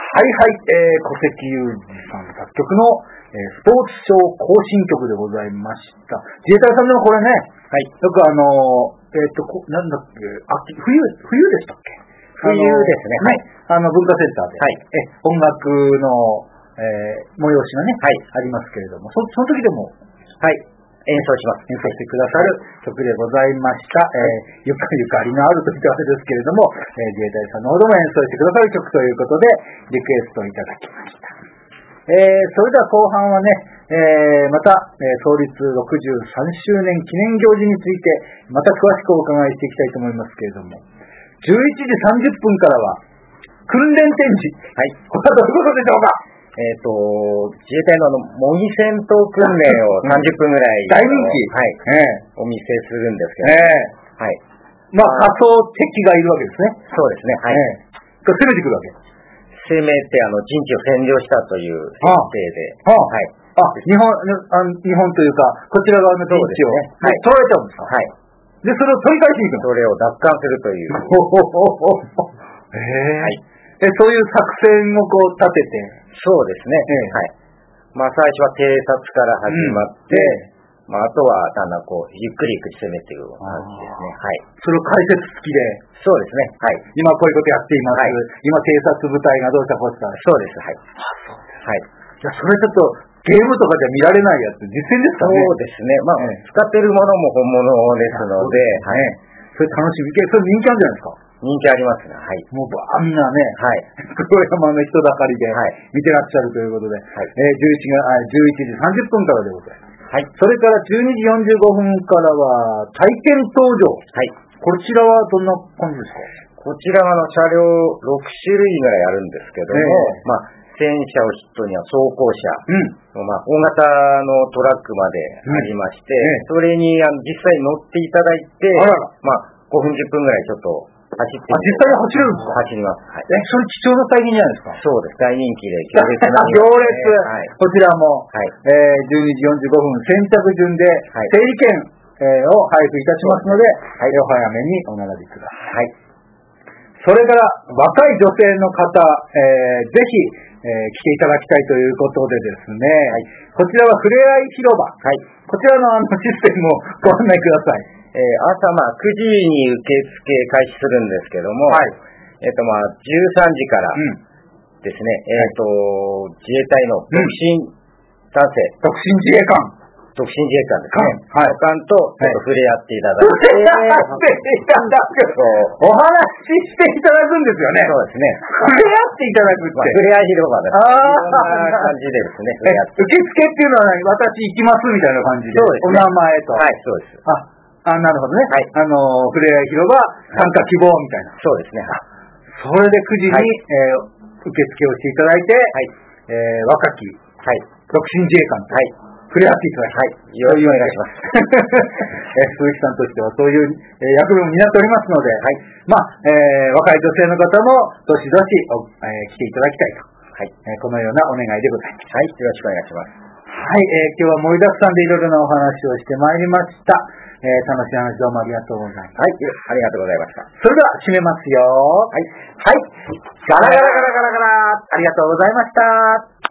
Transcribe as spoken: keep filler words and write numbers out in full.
はいはい、えー、小関裕二さん作曲の、えー、スポーツショー行進曲でございました。自衛隊さんでもこれね、はい、よくあのー、えっ、ー、とこなんだっけ、秋冬冬でしたっけ？ 冬ですね。はい、あの文化センターで、はい、え音楽の、えー、催しがね、はい、ありますけれども、そその時でもはい演奏します。 演奏してくださる曲でございました。えー、ゆかゆかりのあるというわけですけれども、えー、自衛隊さんのほども演奏してくださる曲ということで、リクエストいただきました。えー、それでは後半はね、えー、また、えー、創立ろくじゅうさんしゅうねん記念行事について、また詳しくお伺いしていきたいと思いますけれども、じゅういちじさんじゅっぷんからは、訓練展示。はい。これはどういうことでしょうか？ えっ、ー、と、自衛隊のあの、模擬戦闘訓練をさんじゅっぷんぐらい、 大人気。 はい。えー、お見せするんですけど、 えー、はい。まあ、仮想敵がいるわけですね。 そうですね。はい。 えー、攻めてくるわけ。 攻めて、あの、陣地を占領したという設定で。 はあ、はい。あ、日本、あ日本というか、こちら側の陣地を、ね、はい、取られちゃうんですか？ はい。 で、それを取り返しに行くの？ それを奪還するという。 へえ。はい。え、そういう作戦をこう立てて。 そうですね。ええ、はい。まあ最初は偵察から始まって、うん、まああとはだんだんこうゆっくりゆっくり攻めていく感じですね。はい。 それを解説付きで。 そうですね。はい。 今こういうことやっています。はい、今偵察部隊がどうしたこうした。 そうです。はい。 あ、そうです。はい。じゃあそれちょっとゲームとかじゃ見られないやつ実践ですかね。 そうですね。まあ、ええ、使ってるものも本物ですので、 はい。それ楽しみ。それ人気あるじゃないですか。 人気ありますね。はい。 もうあんなね、 はい。 黒山の人だかりで見てらっしゃるということで、はい、えー、じゅういちじさんじゅっぷんからでございます。はい。それからじゅうにじよんじゅうごふんからは体験登場。はい。こちらはどんな感じですか？こちらはあの車両ろくしゅるいぐらいあるんですけども、えー、まあ戦車を筆頭には装甲車、うん、まあ大型のトラックまでありまして、うん、えー、それにあの実際乗っていただいて、あらら、まあごふんじゅっぷんぐらいちょっと走って。 あ、実際に走れるんですか？ 走ります。はい。 え、それ貴重な体験じゃないですか？ そうです。大人気で行列な。行列。はい。こちらも、はい。えー、じゅうにじよんじゅうごふん先着順で、はい、整理券、えー、を配布いたしますので、はい、お早めにお並びください。はい。それから、若い女性の方、えー、ぜひ、えー、来ていただきたいということでですね、はい、こちらはふれあい広場。はい。こちらのあのシステムをご案内ください。 えー、朝まあくじに受付開始するんですけども、はい、えっ、ー、とまあじゅうさんじからですね、うん、えっ、ー、と、自衛隊の独身男性、 うん、独身自衛官、 独身自衛官ですね。はい。官とちょっと触れ合っていただいて、 触れ合っていただく。お話ししていただくんですよね。 そうですね。 触れ合っていただくって。 まあ、触れ合い広場です。ああ、そんな感じでですね。 受付っていうのは何？私行きますみたいな感じで。そうです、ね。お名前と。 はい、そうです。 あ、あ、なるほどね。はい。あの、ふれあい広場、参加希望みたいな。 そうですね。 それでくじに、はい、えー、受付をしていただいて、はい、えー、若き、はい、独身自衛官と、はい、触れ合っていただき、はい、よろしくお願いします。えー、鈴木さんとしてはそういう、えー、役目を担っておりますので、はい、まあ、えー、若い女性の方も、どしどし、えー、来ていただきたいと、はい、えー、このようなお願いでございます。 はい、よろしくお願いします。 はい、えー、今日は盛りだくさんでいろいろなお話をしてまいりました。えー、楽しい話どうもありがとうございます。 はい、ありがとうございました。 それでは締めますよ。はい。はい。ガラガラガラガラガラ。ありがとうございました。